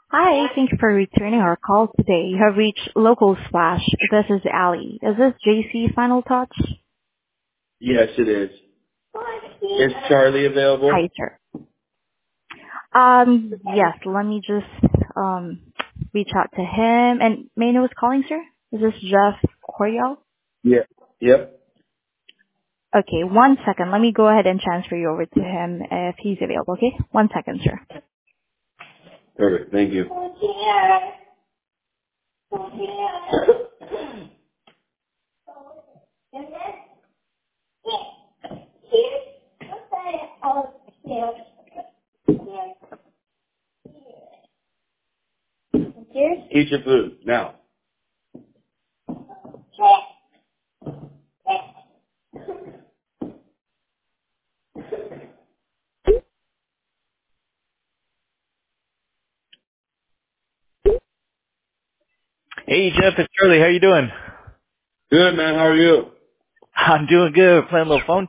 Hi, thank you for returning our call today. You have reached Local Splash. This is Ali. Is this JC Final Touch? Yes, it is. Is Charlie available? Hi, sir. Yes, let me just reach out to him. And may I know who's calling, sir? Is this Jeff Coriel? Yeah. Yep. Okay, 1 second. Let me go ahead and transfer you over to him if he's available, okay? 1 second, sir. Perfect. Thank you. Eat your food now. Hey Jeff, it's Charlie. How you doing? Good, man. How are you? I'm doing good. Playing a little phone